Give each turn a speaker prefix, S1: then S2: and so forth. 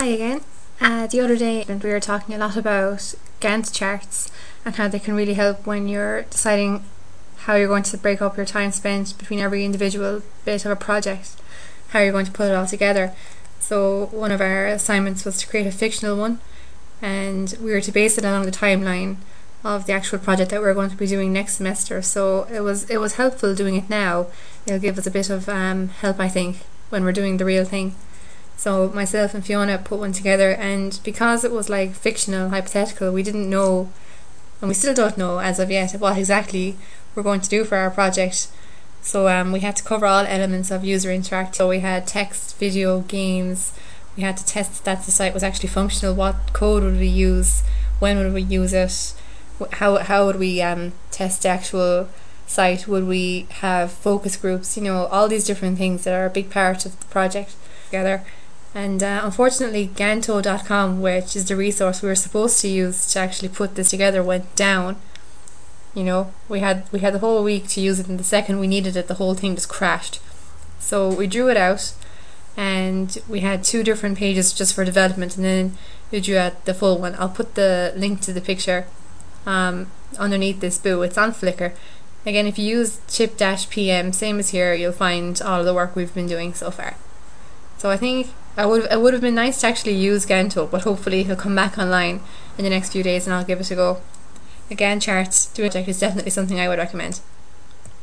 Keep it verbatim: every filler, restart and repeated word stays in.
S1: Hi again. Uh, the other day we were talking a lot about Gantt charts and how they can really help when you're deciding how you're going to break up your time spent between every individual bit of a project, how you're going to put it all together. So one of our assignments was to create a fictional one, and we were to base it along the timeline of the actual project that we we're going to be doing next semester. So it was it was helpful doing it now. It'll give us a bit of um, help, I think, when we're doing the real thing. So myself and Fiona put one together, and because it was like fictional, hypothetical, we didn't know, and we still don't know as of yet, what exactly we're going to do for our project. So um, we had to cover all elements of user interaction. So we had text, video, games. We had to test that the site was actually functional. What code would we use? When would we use it? How how would we um, test the actual site? Would we have focus groups? You know, all these different things that are a big part of the project together. And uh, unfortunately, Ganto dot com, which is the resource we were supposed to use to actually put this together, went down. You know, we had we had the whole week to use it, and the second we needed it, the whole thing just crashed. So we drew it out, and we had two different pages just for development, and then we drew out the full one. I'll put the link to the picture um, underneath this boo. It's on Flickr. Again, if you use chip-P M, same as here, you'll find all of the work we've been doing so far. So I think I would it would have been nice to actually use Ganto, but hopefully he'll come back online in the next few days and I'll give it a go. The Gantt charts doing it is definitely something I would recommend.